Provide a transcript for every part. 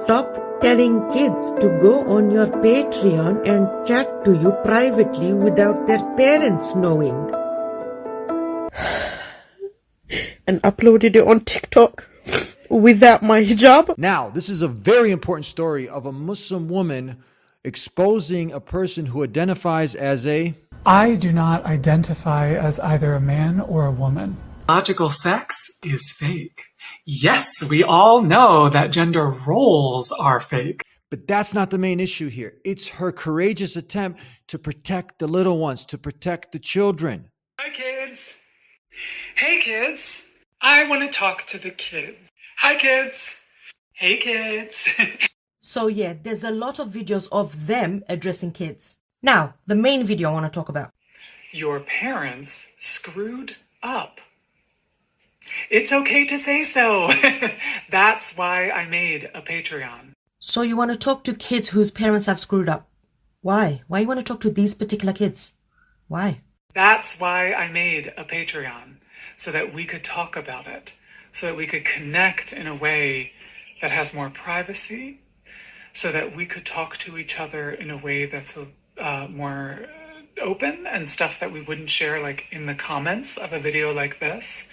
Stop telling kids to go on your Patreon and chat to you privately without their parents knowing. And uploaded it on TikTok without my hijab. Now, this is a very important story of a Muslim woman exposing a person who identifies as a... I do not identify as either a man or a woman. Biological sex is fake. Yes, we all know that gender roles are fake. But that's not the main issue here. It's her courageous attempt to protect the little ones, to protect the children. Hi, kids. Hey, kids. I want to talk to the kids. Hi, kids. Hey, kids. So yeah, there's a lot of videos of them addressing kids. Now, the main video I want to talk about. Your parents screwed up. It's okay to say so. That's why I made a Patreon. So you want to talk to kids whose parents have screwed up? Why? Why you want to talk to these particular kids? Why? That's why I made a Patreon, so that we could talk about it, so that we could connect in a way that has more privacy, so that we could talk to each other in a way that's more open and stuff that we wouldn't share like in the comments of a video like this.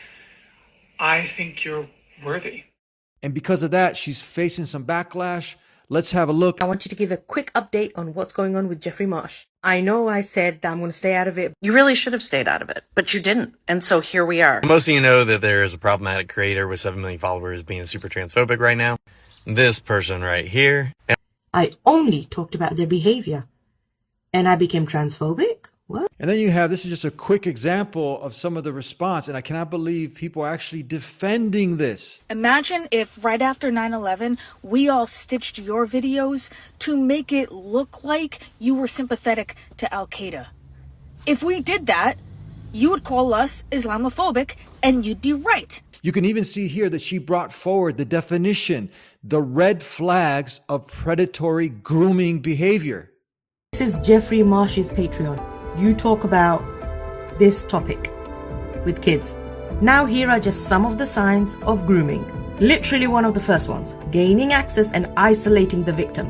I think you're worthy. And because of that, she's facing some backlash. Let's have a look. I want you to give a quick update on what's going on with Jeffrey Marsh. I know I said that I'm going to stay out of it. You really should have stayed out of it, but you didn't. And so here we are. Most of you know that there is a problematic creator with 7 million followers being super transphobic right now. This person right here. I only talked about their behavior. And I became transphobic? What? And then you have, this is just a quick example of some of the response, and I cannot believe people are actually defending this. Imagine if right after 9/11, we all stitched your videos to make it look like you were sympathetic to Al-Qaeda. If we did that, you would call us Islamophobic, and you'd be right. You can even see here that she brought forward the definition, the red flags of predatory grooming behavior. This is Jeffrey Marsh's Patreon. You talk about this topic with kids. Now here are just some of the signs of grooming. Literally one of the first ones. Gaining access and isolating the victim.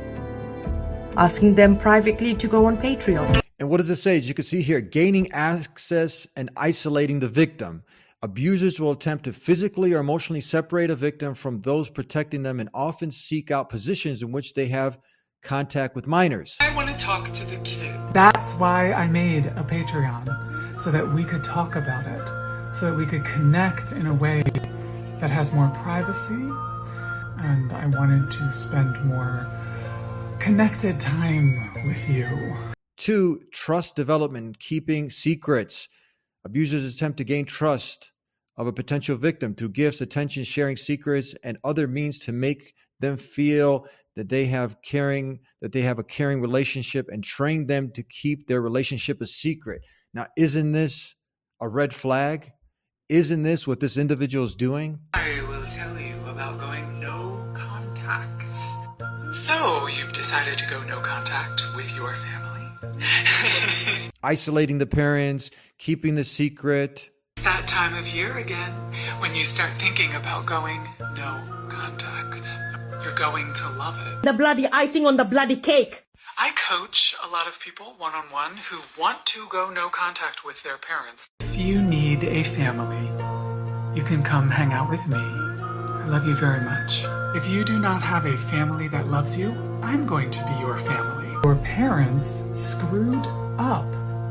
Asking them privately to go on Patreon. And what does it say? As you can see here, gaining access and isolating the victim. Abusers will attempt to physically or emotionally separate a victim from those protecting them and often seek out positions in which they have contact with minors. I want to talk to the kid. That's why I made a Patreon, so that we could talk about it, so that we could connect in a way that has more privacy, and I wanted to spend more connected time with you. 2, trust development, keeping secrets. Abusers attempt to gain trust of a potential victim through gifts, attention, sharing secrets, and other means to make them feel that they have a caring relationship and train them to keep their relationship a secret. Now, isn't this a red flag? Isn't this what this individual is doing? I will tell you about going no contact. So, you've decided to go no contact with your family? Isolating the parents, keeping the secret. It's that time of year again, when you start thinking about going no contact. You're going to love it. The bloody icing on the bloody cake. I coach a lot of people one-on-one who want to go no contact with their parents. If you need a family, you can come hang out with me. I love you very much. If you do not have a family that loves you, I'm going to be your family. Your parents screwed up.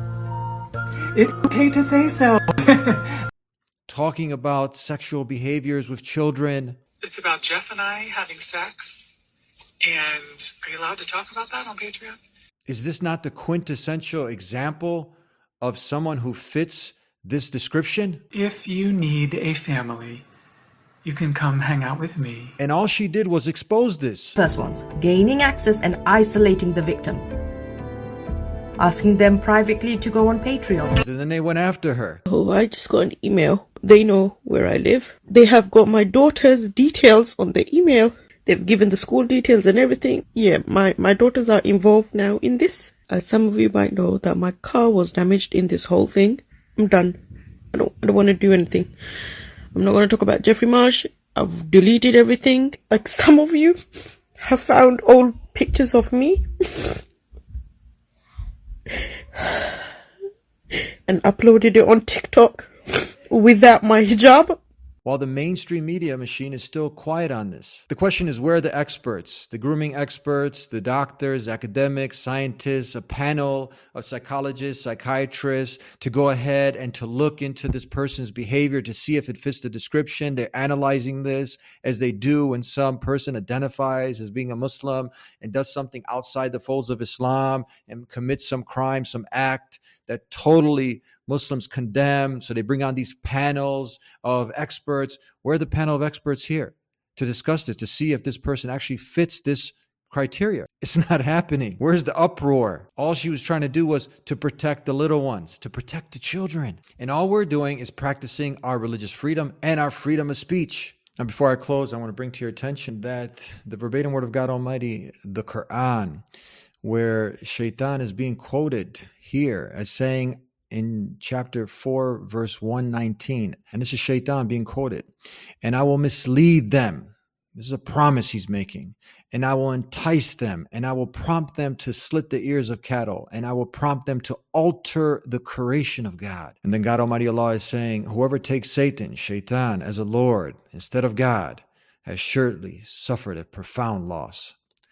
It's okay to say so. Talking about sexual behaviors with children. It's about Jeff and I having sex. And are you allowed to talk about that on Patreon? Is this not the quintessential example of someone who fits this description? If you need a family, you can come hang out with me. And all she did was expose this. First ones, gaining access and isolating the victim. Asking them privately to go on Patreon. And then they went after her. Oh, I just got an email. They know where I live. They have got my daughter's details on the email. They've given the school details and everything. Yeah, my daughters are involved now in this. As some of you might know that my car was damaged in this whole thing. I'm done. I don't want to do anything. I'm not going to talk about Jeffrey Marsh. I've deleted everything. Like some of you have found old pictures of me and uploaded it on TikTok without my hijab. While the mainstream media machine is still quiet on this. The question is, where are the experts, the grooming experts, the doctors, academics, scientists, a panel of psychologists, psychiatrists to go ahead and to look into this person's behavior to see if it fits the description? They're analyzing this as they do when some person identifies as being a Muslim and does something outside the folds of Islam and commits some crime, some act that totally Muslims condemn. So they bring on these panels of experts. Where are the panel of experts here to discuss this, to see if this person actually fits this criteria? It's not happening. Where's the uproar? All she was trying to do was to protect the little ones, to protect the children. And all we're doing is practicing our religious freedom and our freedom of speech. And before I close, I want to bring to your attention that the verbatim word of God Almighty, the Quran, where Shaitan is being quoted here as saying in chapter 4, verse 119, and this is Shaitan being quoted, and I will mislead them. This is a promise he's making. And I will entice them, and I will prompt them to slit the ears of cattle, and I will prompt them to alter the creation of God. And then God Almighty Allah is saying, whoever takes Satan, Shaitan, as a Lord instead of God has surely suffered a profound loss.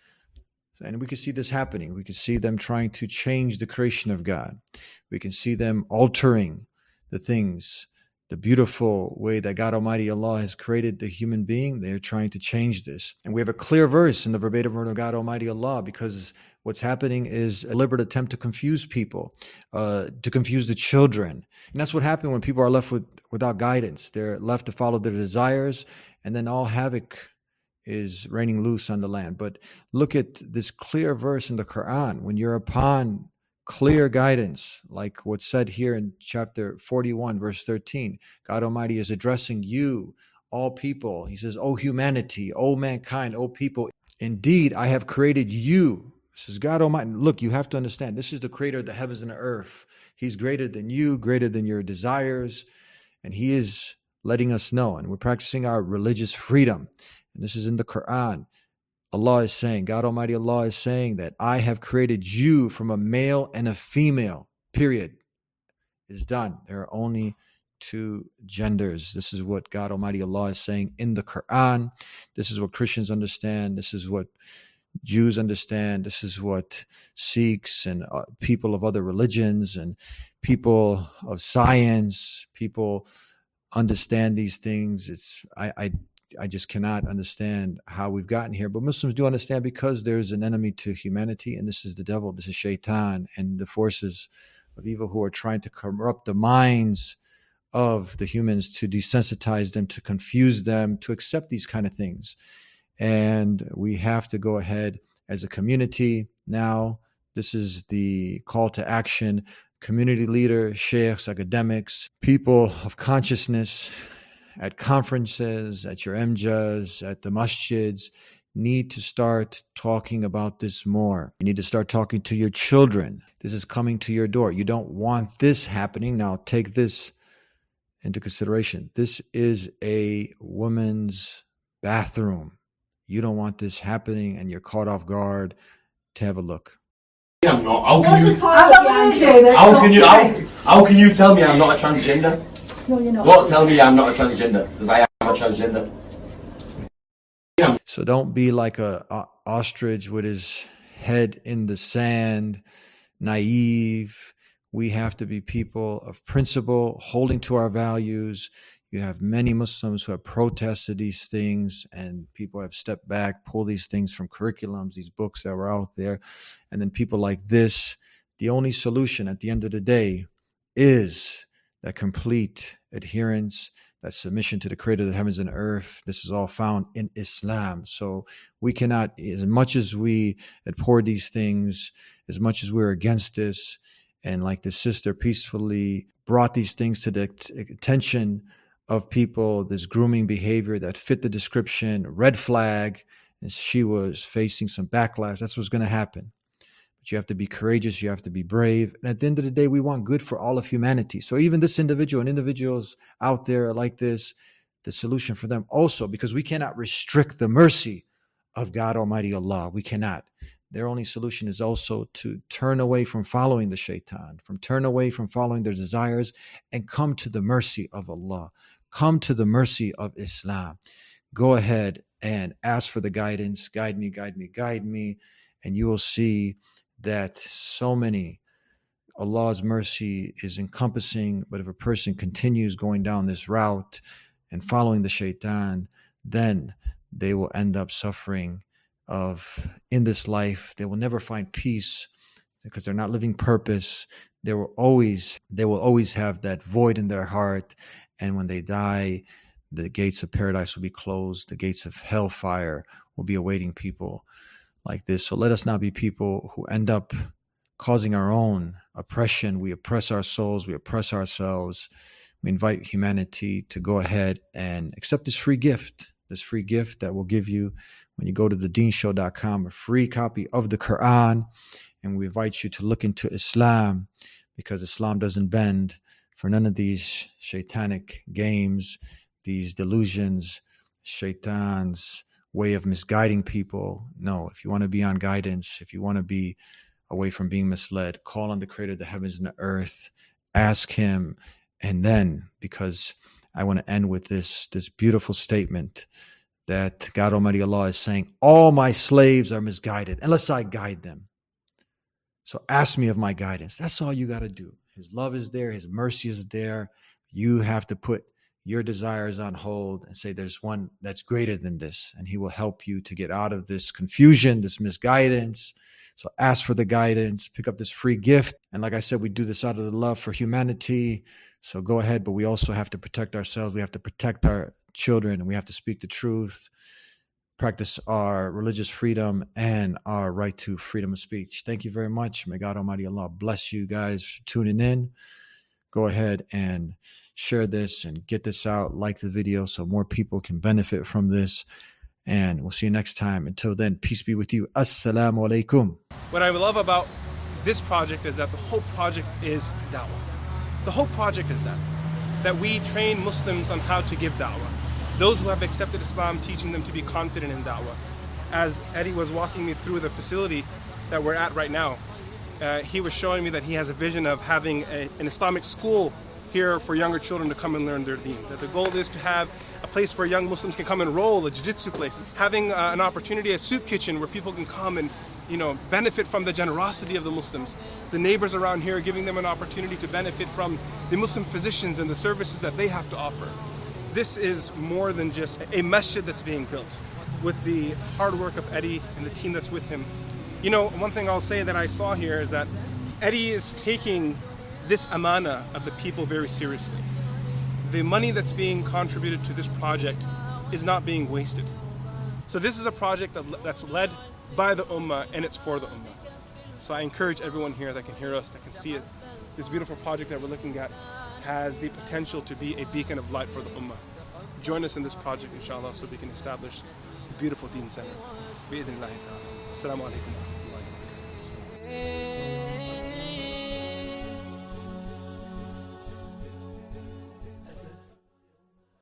And we can see this happening. We can see them trying to change the creation of God. We can see them altering the things, the beautiful way that God Almighty Allah has created the human being. They're trying to change this. And we have a clear verse in the verbatim word of God Almighty Allah, because what's happening is a deliberate attempt to confuse people, to confuse the children. And that's what happened when people are left without guidance. They're left to follow their desires, and then all havoc is raining loose on the land. But look at this clear verse in the Quran. When you're upon clear guidance, like what's said here in chapter 41, verse 13, God Almighty is addressing you, all people. He says, "O humanity, O mankind, O people, indeed I have created you." This is God Almighty. Look, you have to understand, this is the creator of the heavens and the earth. He's greater than you, greater than your desires. And he is letting us know, and we're practicing our religious freedom. And this is in the Quran. Allah is saying, God Almighty Allah is saying that I have created you from a male and a female, period. It's done. There are only two genders. This is what God Almighty Allah is saying in the Quran. This is what Christians understand. This is what Jews understand. This is what Sikhs and people of other religions and people of science, people understand these things. I just cannot understand how we've gotten here. But Muslims do understand, because there's an enemy to humanity, and this is the devil, this is Shaitan, and the forces of evil who are trying to corrupt the minds of the humans, to desensitize them, to confuse them, to accept these kind of things. And we have to go ahead as a community now. This is the call to action. Community leaders, sheikhs, academics, people of consciousness, at conferences, at your MJAs, at the masjids, need to start talking about this more. You need to start talking to your children. This is coming to your door. You don't want this happening. Now take this into consideration. This is a woman's bathroom. You don't want this happening, and you're caught off guard. To have a look. I'm not. How can you tell me I'm not a transgender? No, you're not. Don't tell me I'm not a transgender, because I am a transgender. So don't be like a ostrich with his head in the sand, naive. We have to be people of principle, holding to our values. You have many Muslims who have protested these things, and people have stepped back, pulled these things from curriculums, these books that were out there. And then people like this, the only solution at the end of the day is that complete adherence, that submission to the creator of the heavens and earth. This is all found in Islam. So we cannot, as much as we abhor these things, as much as we're against this, and like the sister peacefully brought these things to the attention of people, this grooming behavior that fit the description, red flag, and she was facing some backlash. That's what's going to happen. But you have to be courageous. You have to be brave. And at the end of the day, we want good for all of humanity. So even this individual and individuals out there like this, the solution for them also, because we cannot restrict the mercy of God Almighty Allah. We cannot. Their only solution is also to turn away from following the shaitan, turn away from following their desires, and come to the mercy of Allah. Come to the mercy of Islam. Go ahead and ask for the guidance. Guide me, guide me, guide me. And you will see that so many, Allah's mercy is encompassing. But if a person continues going down this route and following the shaitan, then they will end up suffering in this life. They will never find peace because they're not living purpose. They will always have that void in their heart. And when they die, the gates of paradise will be closed. The gates of hellfire will be awaiting people like this. So let us not be people who end up causing our own oppression. We oppress our souls. We oppress ourselves. We invite humanity to go ahead and accept this free gift that will give you, when you go to thedeenshow.com, a free copy of the Quran. And we invite you to look into Islam, because Islam doesn't bend for none of these shaitanic games, these delusions, shaitan's way of misguiding people. No, if you want to be on guidance, if you want to be away from being misled, call on the creator of the heavens and the earth, ask him. And then, because I want to end with this beautiful statement that God Almighty Allah is saying, all my slaves are misguided unless I guide them. So ask me of my guidance. That's all you got to do. His love is there. His mercy is there. You have to put your desires on hold and say, there's one that's greater than this, and he will help you to get out of this confusion, this misguidance. So ask for the guidance, pick up this free gift. And like I said, we do this out of the love for humanity. So go ahead, but we also have to protect ourselves. We have to protect our children, and we have to speak the truth, practice our religious freedom and our right to freedom of speech. Thank you very much. May God Almighty Allah bless you guys for tuning in. Go ahead and share this and get this out, like the video so more people can benefit from this. And we'll see you next time. Until then, peace be with you. Assalamu alaikum. What I love about this project is that the whole project is da'wah. The whole project is that we train Muslims on how to give da'wah. Those who have accepted Islam, teaching them to be confident in da'wah. As Eddie was walking me through the facility that we're at right now, he was showing me that he has a vision of having an Islamic school here for younger children to come and learn their deen. That the goal is to have a place where young Muslims can come and enroll, a jiu-jitsu place, having an opportunity, a soup kitchen where people can come and benefit from the generosity of the Muslims. The neighbors around here giving them an opportunity to benefit from the Muslim physicians and the services that they have to offer. This is more than just a masjid that's being built. With the hard work of Eddie and the team that's with him. One thing I'll say that I saw here is that Eddie is taking this amana of the people very seriously. The money that's being contributed to this project is not being wasted. So this is a project that's led by the Ummah, and it's for the Ummah. So I encourage everyone here that can hear us, that can see it. This beautiful project that we're looking at has the potential to be a beacon of light for the Ummah. Join us in this project, inshallah, so we can establish the beautiful Deen Center. Bi-idhnillahi ta'ala. Assalamu alaikum wa rahmatullahi wa barakatuh.